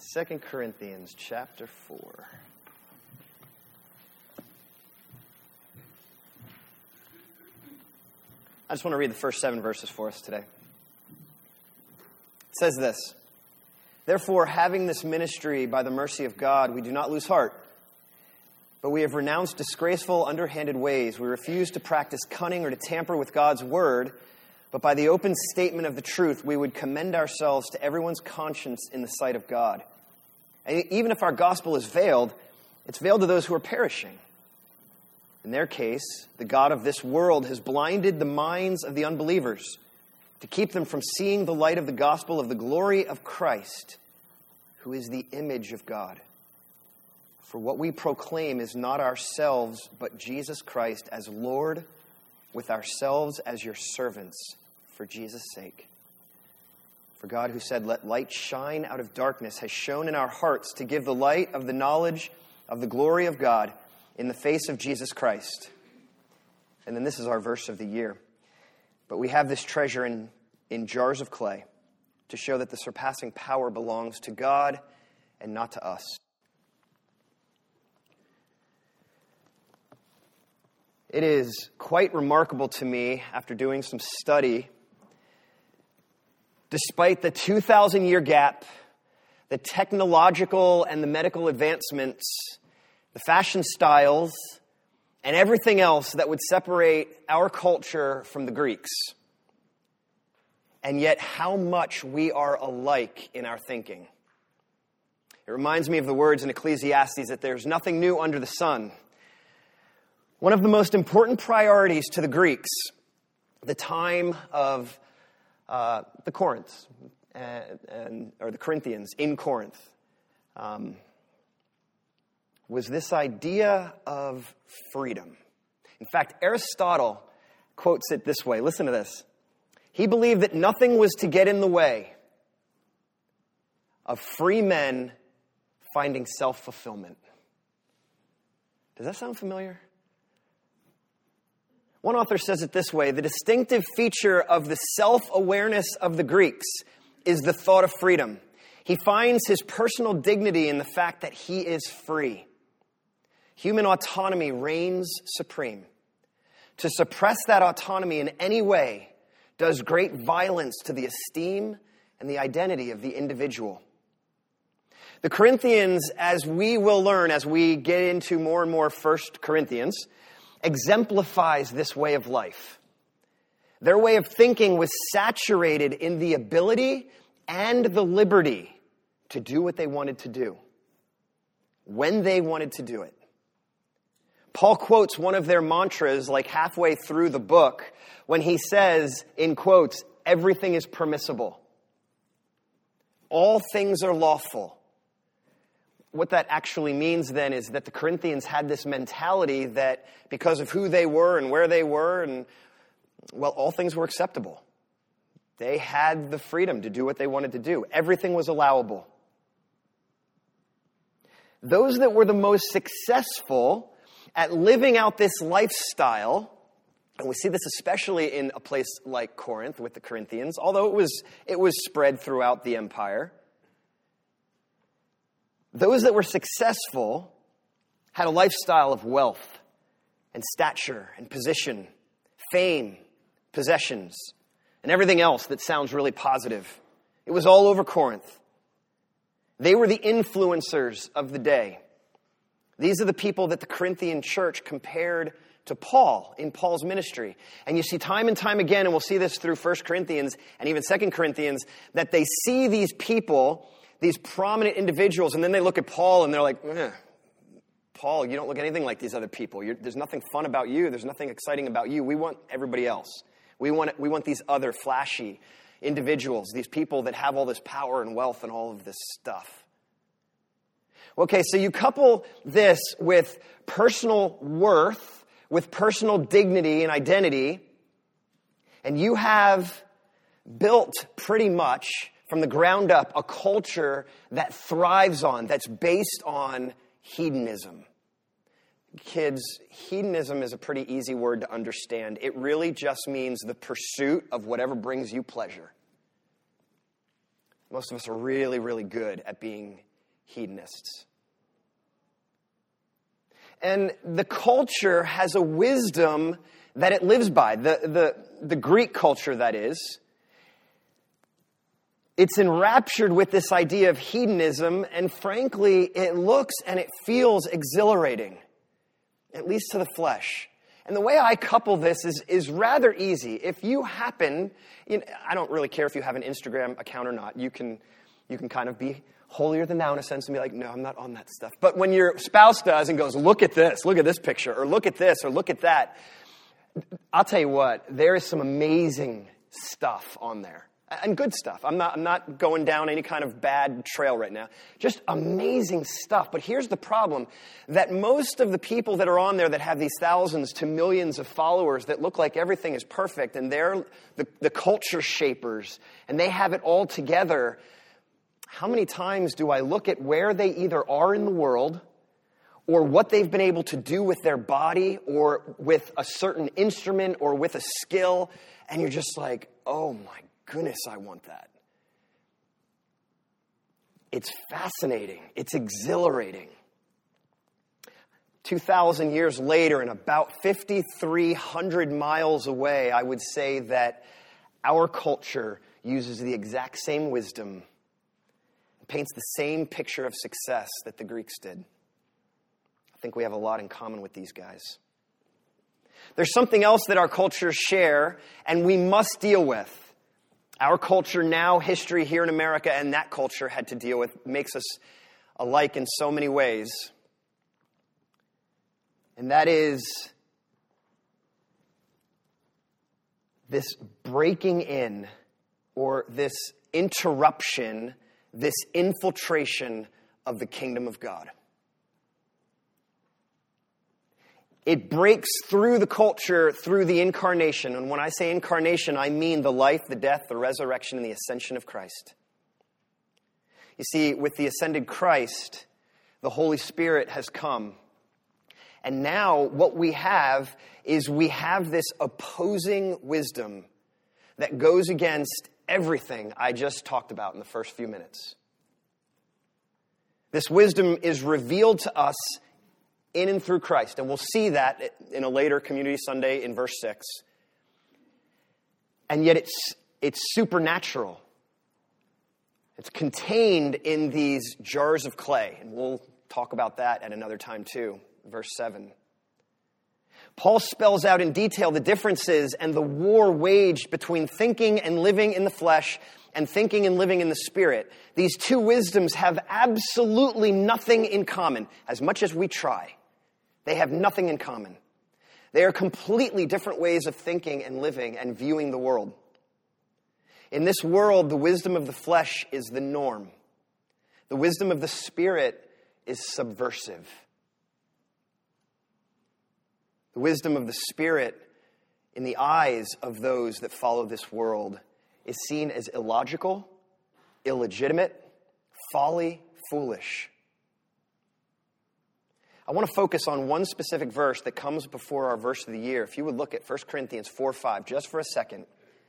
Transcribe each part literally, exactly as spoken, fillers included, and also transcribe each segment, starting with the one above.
Second Corinthians chapter four. I just want to read the first seven verses for us today. It says this: Therefore, having this ministry by the mercy of God, we do not lose heart. But we have renounced disgraceful, underhanded ways. We refuse to practice cunning or to tamper with God's word. But by the open statement of the truth, we would commend ourselves to everyone's conscience in the sight of God. And even if our gospel is veiled, it's veiled to those who are perishing. In their case, the God of this world has blinded the minds of the unbelievers to keep them from seeing the light of the gospel of the glory of Christ, who is the image of God. For what we proclaim is not ourselves, but Jesus Christ as Lord, with ourselves as your servants, for Jesus' sake. For God, who said, "Let light shine out of darkness," has shone in our hearts to give the light of the knowledge of the glory of God in the face of Jesus Christ. And then this is our verse of the year. But we have this treasure in, in jars of clay to show that the surpassing power belongs to God and not to us. It is quite remarkable to me, after doing some study, despite the two thousand year gap, the technological and the medical advancements, the fashion styles, and everything else that would separate our culture from the Greeks. And yet how much we are alike in our thinking. It reminds me of the words in Ecclesiastes that there's nothing new under the sun. One of the most important priorities to the Greeks, the time of uh, the Corinth, and, and, or the Corinthians in Corinth, um, was this idea of freedom. In fact, Aristotle quotes it this way. Listen to this. He believed that nothing was to get in the way of free men finding self-fulfillment. Does that sound familiar? One author says it this way: the distinctive feature of the self-awareness of the Greeks is the thought of freedom. He finds his personal dignity in the fact that he is free. Human autonomy reigns supreme. To suppress that autonomy in any way does great violence to the esteem and the identity of the individual. The Corinthians, as we will learn as we get into more and more First Corinthians, exemplifies this way of life. Their way of thinking was saturated in the ability and the liberty to do what they wanted to do, when they wanted to do it. Paul quotes one of their mantras like halfway through the book when he says, in quotes, "Everything is permissible. All things are lawful." What that actually means then is that the Corinthians had this mentality that because of who they were and where they were, and well, all things were acceptable. They had the freedom to do what they wanted to do. Everything was allowable. Those that were the most successful at living out this lifestyle, and we see this especially in a place like Corinth with the Corinthians, although it was it was spread throughout the empire. Those that were successful had a lifestyle of wealth and stature and position, fame, possessions, and everything else that sounds really positive. It was all over Corinth. They were the influencers of the day. These are the people that the Corinthian church compared to Paul in Paul's ministry. And you see time and time again, and we'll see this through First Corinthians and even Second Corinthians, that they see these people, these prominent individuals, and then they look at Paul and they're like, eh, Paul, you don't look anything like these other people. You're, there's nothing fun about you. There's nothing exciting about you. We want everybody else. We want, we want these other flashy individuals, these people that have all this power and wealth and all of this stuff. Okay, so you couple this with personal worth, with personal dignity and identity, and you have built pretty much from the ground up a culture that thrives on, that's based on hedonism. Kids, hedonism is a pretty easy word to understand. It really just means the pursuit of whatever brings you pleasure. Most of us are really, really good at being hedonists. And the culture has a wisdom that it lives by. The, the, the Greek culture, that is. It's enraptured with this idea of hedonism, and frankly, it looks and it feels exhilarating, at least to the flesh. And the way I couple this is, is rather easy. If you happen, you know, I don't really care if you have an Instagram account or not. You can, you can kind of be holier than thou in a sense and be like, no, I'm not on that stuff. But when your spouse does and goes, look at this, look at this picture, or look at this, or look at that, I'll tell you what, there is some amazing stuff on there. And good stuff. I'm not, I'm not going down any kind of bad trail right now. Just amazing stuff. But here's the problem, that most of the people that are on there that have these thousands to millions of followers that look like everything is perfect, and they're the, the culture shapers, and they have it all together, how many times do I look at where they either are in the world, or what they've been able to do with their body, or with a certain instrument, or with a skill, and you're just like, oh my goodness, I want that. It's fascinating. It's exhilarating. two thousand years later, and about fifty-three hundred miles away, I would say that our culture uses the exact same wisdom, paints the same picture of success that the Greeks did. I think we have a lot in common with these guys. There's something else that our cultures share, and we must deal with. Our culture now, history here in America, and that culture had to deal with, makes us alike in so many ways. And that is this breaking in, or this interruption, this infiltration of the kingdom of God. It breaks through the culture, through the incarnation. And when I say incarnation, I mean the life, the death, the resurrection, and the ascension of Christ. You see, with the ascended Christ, the Holy Spirit has come. And now what we have is we have this opposing wisdom that goes against everything I just talked about in the first few minutes. This wisdom is revealed to us in and through Christ. And we'll see that in a later Community Sunday in verse six. And yet it's, it's supernatural. It's contained in these jars of clay. And we'll talk about that at another time too. Verse seven. Paul spells out in detail the differences and the war waged between thinking and living in the flesh and thinking and living in the Spirit. These two wisdoms have absolutely nothing in common, as much as we try. They have nothing in common. They are completely different ways of thinking and living and viewing the world. In this world, the wisdom of the flesh is the norm. The wisdom of the Spirit is subversive. The wisdom of the Spirit, in the eyes of those that follow this world, is seen as illogical, illegitimate, folly, foolish. I want to focus on one specific verse that comes before our verse of the year. If you would look at First Corinthians four five just for a second,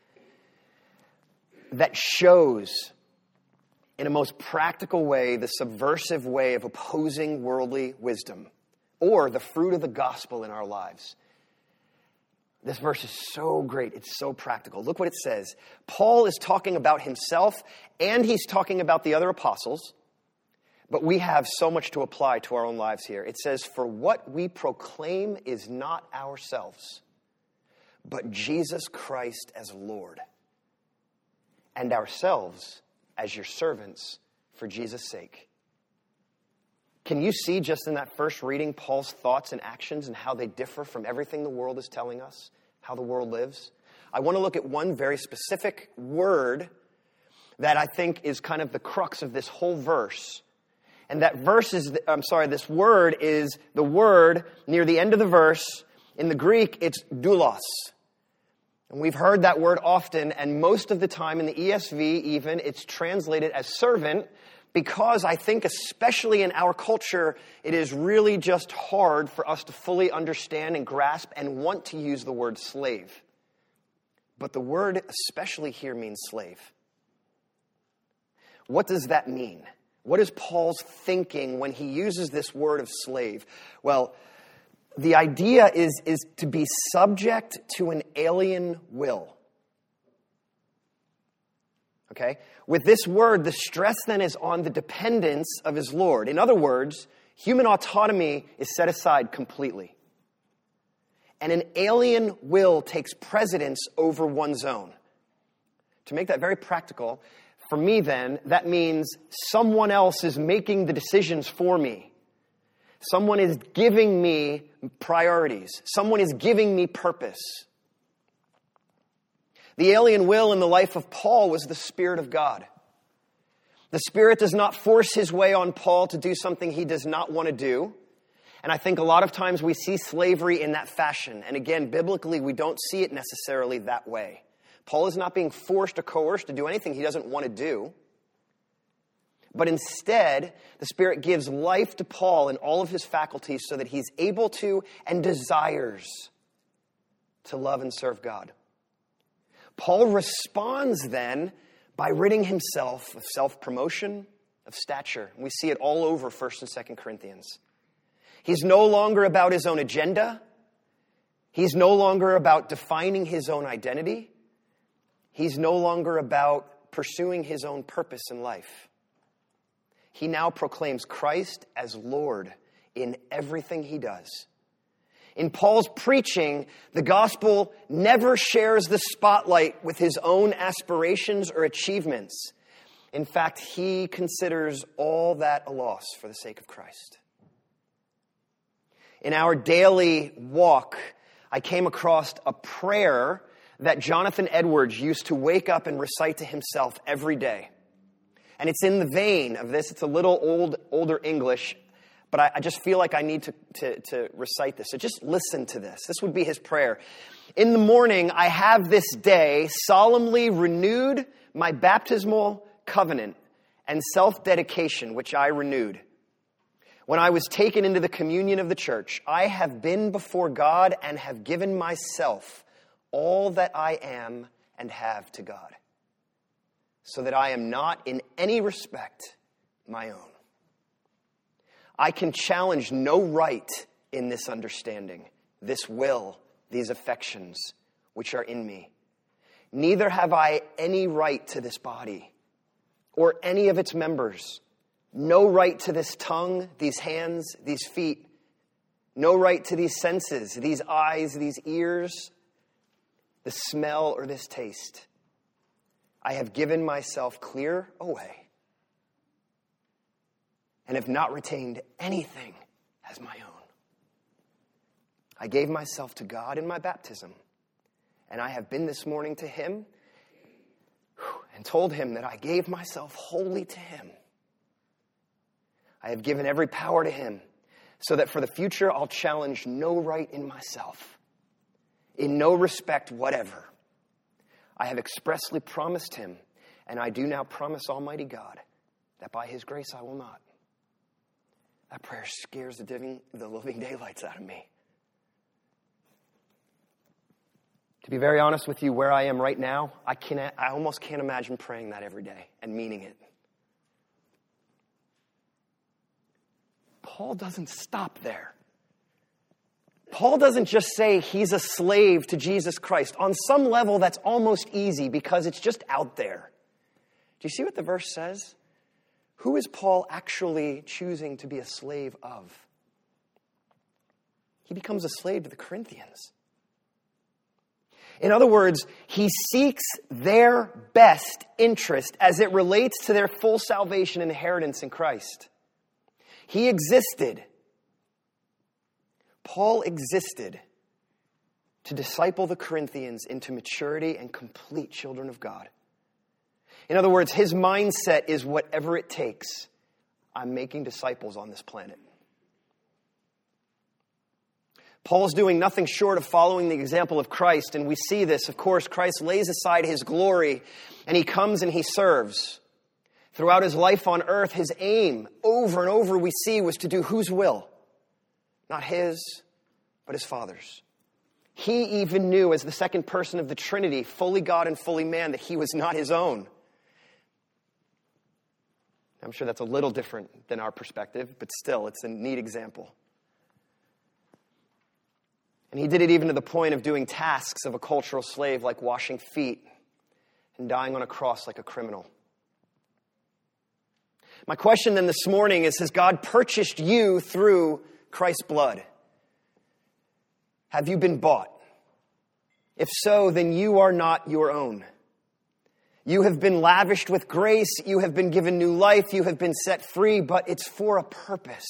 that shows in a most practical way the subversive way of opposing worldly wisdom, or the fruit of the gospel in our lives. This verse is so great. It's so practical. Look what it says. Paul is talking about himself, and he's talking about the other apostles. But we have so much to apply to our own lives here. It says, for what we proclaim is not ourselves, but Jesus Christ as Lord, and ourselves as your servants for Jesus' sake. Can you see just in that first reading Paul's thoughts and actions and how they differ from everything the world is telling us, how the world lives? I want to look at one very specific word that I think is kind of the crux of this whole verse. And that verse is, I'm sorry, this word is the word near the end of the verse. In the Greek, it's doulos. And we've heard that word often, and most of the time in the E S V even, it's translated as servant, because I think especially in our culture, it is really just hard for us to fully understand and grasp and want to use the word slave. But the word especially here means slave. What does that mean? What is Paul's thinking when he uses this word of slave? Well, the idea is, is to be subject to an alien will. Okay? With this word, the stress then is on the dependence of his Lord. In other words, human autonomy is set aside completely. And an alien will takes precedence over one's own. To make that very practical, for me then, that means someone else is making the decisions for me. Someone is giving me priorities. Someone is giving me purpose. The alien will in the life of Paul was the Spirit of God. The Spirit does not force his way on Paul to do something he does not want to do. And I think a lot of times we see slavery in that fashion. And again, biblically, we don't see it necessarily that way. Paul is not being forced or coerced to do anything he doesn't want to do. But instead, the Spirit gives life to Paul in all of his faculties so that he's able to and desires to love and serve God. Paul responds then by ridding himself of self-promotion, of stature. We see it all over First and Second Corinthians. He's no longer about his own agenda. He's no longer about defining his own identity. He's no longer about pursuing his own purpose in life. He now proclaims Christ as Lord in everything he does. In Paul's preaching, the gospel never shares the spotlight with his own aspirations or achievements. In fact, he considers all that a loss for the sake of Christ. In our daily walk, I came across a prayer that Jonathan Edwards used to wake up and recite to himself every day. And it's in the vein of this. It's a little old, older English, but I, I just feel like I need to, to, to recite this. So just listen to this. This would be his prayer. In the morning, I have this day solemnly renewed my baptismal covenant and self-dedication, which I renewed. When I was taken into the communion of the church, I have been before God and have given myself all that I am and have to God, so that I am not in any respect my own. I can challenge no right in this understanding, this will, these affections which are in me. Neither have I any right to this body or any of its members. No right to this tongue, these hands, these feet. No right to these senses, these eyes, these ears, the smell or this taste. I have given myself clear away and have not retained anything as my own. I gave myself to God in my baptism, and I have been this morning to him and told him that I gave myself wholly to him. I have given every power to him, so that for the future I'll challenge no right in myself, in no respect whatever. I have expressly promised him, and I do now promise Almighty God that by his grace I will not. That prayer scares the living, the living daylights out of me. To be very honest with you, where I am right now, I can't, I almost can't imagine praying that every day and meaning it. Paul doesn't stop there. Paul doesn't just say he's a slave to Jesus Christ. On some level, that's almost easy because it's just out there. Do you see what the verse says? Who is Paul actually choosing to be a slave of? He becomes a slave to the Corinthians. In other words, he seeks their best interest as it relates to their full salvation and inheritance in Christ. He existed. Paul existed to disciple the Corinthians into maturity and complete children of God. In other words, his mindset is whatever it takes. I'm making disciples on this planet. Paul's doing nothing short of following the example of Christ, and we see this. Of course, Christ lays aside his glory, and he comes and he serves. Throughout his life on earth, his aim, over and over we see, was to do whose will? Not his, but his Father's. He even knew, as the second person of the Trinity, fully God and fully man, that he was not his own. I'm sure that's a little different than our perspective, but still, it's a neat example. And he did it even to the point of doing tasks of a cultural slave, like washing feet and dying on a cross like a criminal. My question then this morning is, has God purchased you through Christ's blood? Have you been bought? If so, then you are not your own. You have been lavished with grace. You have been given new life. You have been set free, but it's for a purpose.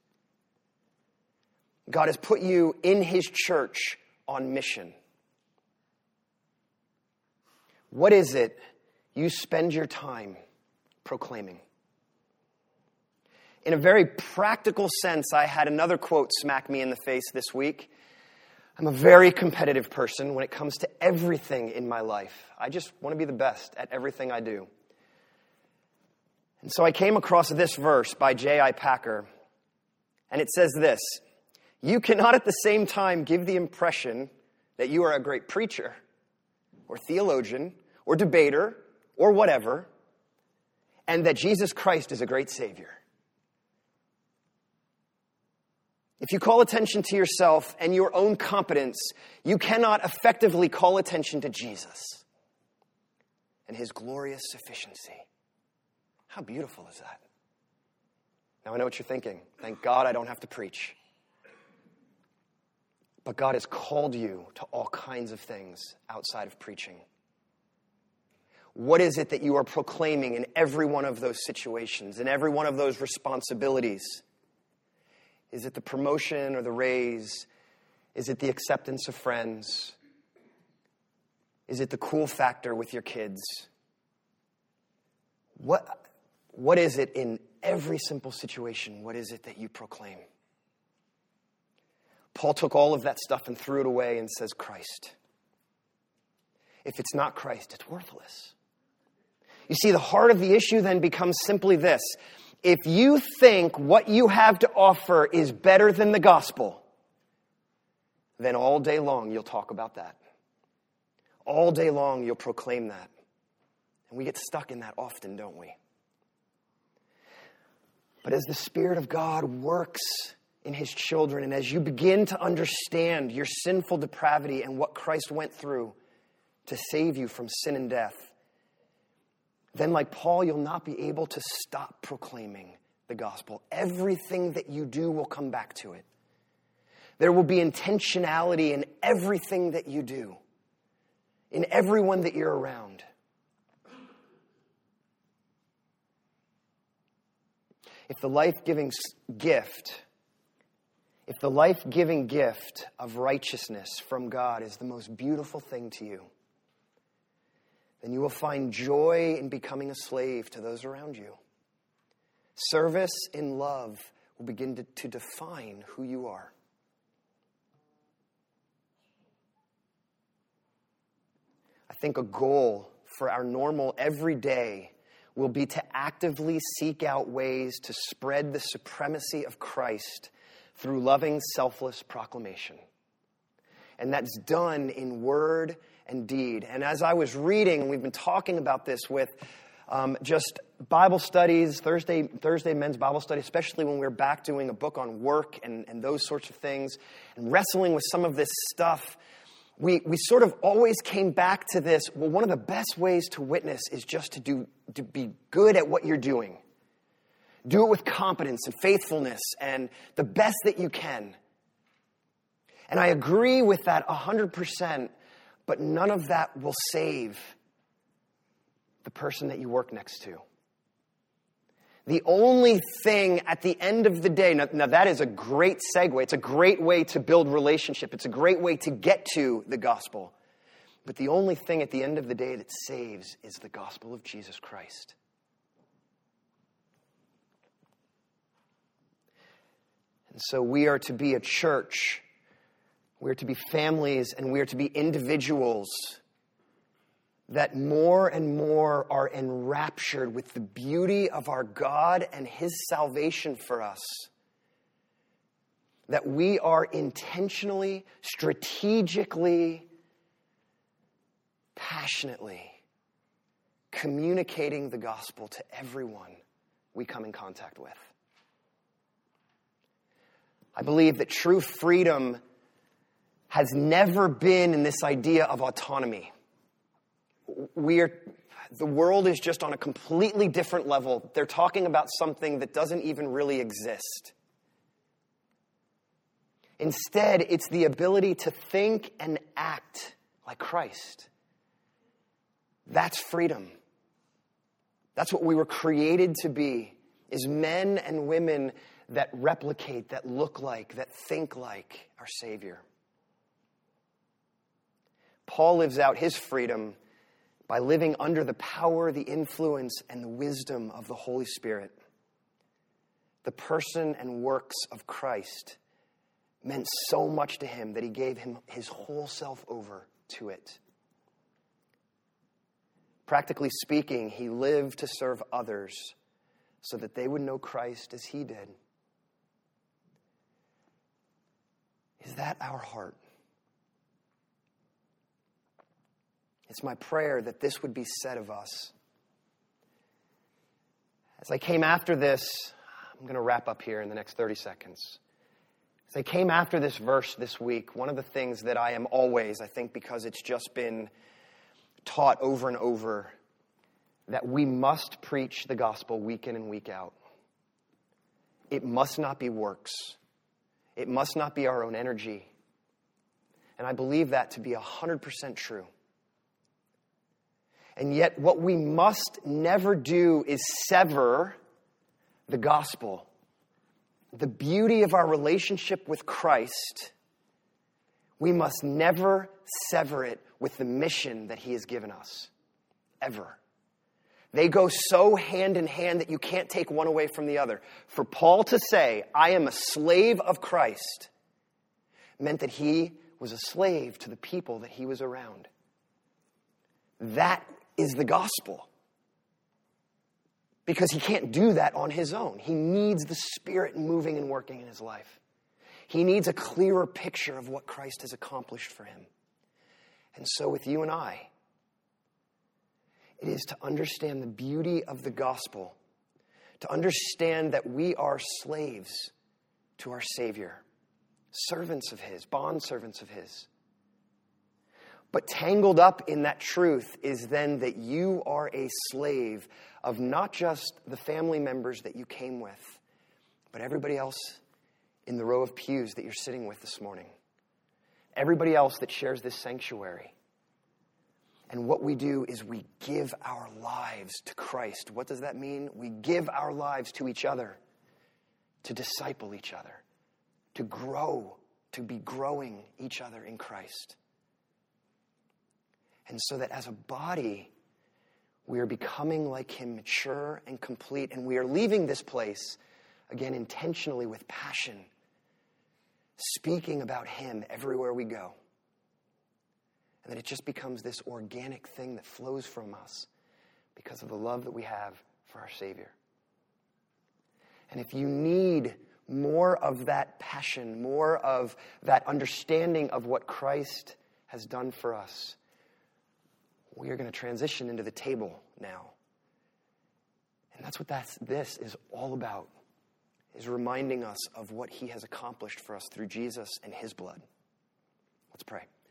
God has put you in his church on mission. What is it you spend your time proclaiming? In a very practical sense, I had another quote smack me in the face this week. I'm a very competitive person when it comes to everything in my life. I just want to be the best at everything I do. And so I came across this verse by J I Packer, and it says this: you cannot at the same time give the impression that you are a great preacher or theologian or debater or whatever, and that Jesus Christ is a great Savior. If you call attention to yourself and your own competence, you cannot effectively call attention to Jesus and his glorious sufficiency. How beautiful is that? Now I know what you're thinking. Thank God I don't have to preach. But God has called you to all kinds of things outside of preaching. What is it that you are proclaiming in every one of those situations, in every one of those responsibilities? Is it the promotion or the raise? Is it the acceptance of friends? Is it the cool factor with your kids? What, what is it in every simple situation? What is it that you proclaim? Paul took all of that stuff and threw it away and says, Christ. If it's not Christ, it's worthless. You see, the heart of the issue then becomes simply this. If you think what you have to offer is better than the gospel, then all day long you'll talk about that. All day long you'll proclaim that. And we get stuck in that often, don't we? But as the Spirit of God works in his children, and as you begin to understand your sinful depravity and what Christ went through to save you from sin and death, then like Paul, you'll not be able to stop proclaiming the gospel. Everything that you do will come back to it. There will be intentionality in everything that you do, in everyone that you're around. If the life-giving gift, if the life-giving gift of righteousness from God is the most beautiful thing to you, then you will find joy in becoming a slave to those around you. Service in love will begin to, to define who you are. I think a goal for our normal everyday will be to actively seek out ways to spread the supremacy of Christ through loving, selfless proclamation. And that's done in word and deed. And as I was reading, and we've been talking about this with um, just Bible studies, Thursday Thursday men's Bible study, especially when we're back doing a book on work and, and those sorts of things, and wrestling with some of this stuff, we, we sort of always came back to this, well, one of the best ways to witness is just to do to be good at what you're doing. Do it with competence and faithfulness and the best that you can. And I agree with that one hundred percent. But none of that will save the person that you work next to. The only thing at the end of the day, now, now that is a great segue. It's a great way to build relationship. It's a great way to get to the gospel. But the only thing at the end of the day that saves is the gospel of Jesus Christ. And so we are to be a church. We're to be families, and we're to be individuals that more and more are enraptured with the beauty of our God and his salvation for us. That we are intentionally, strategically, passionately communicating the gospel to everyone we come in contact with. I believe that true freedom has never been in this idea of autonomy. We are, the world is just on a completely different level. They're talking about something that doesn't even really exist. Instead, it's the ability to think and act like Christ. That's freedom. That's what we were created to be, is men and women that replicate, that look like, that think like our Savior. Paul lives out his freedom by living under the power, the influence, and the wisdom of the Holy Spirit. The person and works of Christ meant so much to him that he gave him his whole self over to it. Practically speaking, he lived to serve others so that they would know Christ as he did. Is that our heart? It's my prayer that this would be said of us. As I came after this, I'm going to wrap up here in the next thirty seconds. As I came after this verse this week, one of the things that I am always, I think because it's just been taught over and over, that we must preach the gospel week in and week out. It must not be works. It must not be our own energy. And I believe that to be one hundred percent true. And yet what we must never do is sever the gospel. The beauty of our relationship with Christ, we must never sever it with the mission that he has given us. Ever. They go so hand in hand that you can't take one away from the other. For Paul to say, I am a slave of Christ, meant that he was a slave to the people that he was around. That is the gospel. Because he can't do that on his own. He needs the Spirit moving and working in his life. He needs a clearer picture of what Christ has accomplished for him. And so with you and I, it is to understand the beauty of the gospel, to understand that we are slaves to our Savior, servants of his, bondservants of his. But tangled up in that truth is then that you are a slave of not just the family members that you came with, but everybody else in the row of pews that you're sitting with this morning. Everybody else that shares this sanctuary. And what we do is we give our lives to Christ. What does that mean? We give our lives to each other, to disciple each other, to grow, to be growing each other in Christ. And so that as a body, we are becoming like him, mature and complete. And we are leaving this place, again, intentionally with passion, speaking about him everywhere we go. And that it just becomes this organic thing that flows from us because of the love that we have for our Savior. And if you need more of that passion, more of that understanding of what Christ has done for us, we are going to transition into the table now. And that's what that's, this is all about, is reminding us of what he has accomplished for us through Jesus and his blood. Let's pray.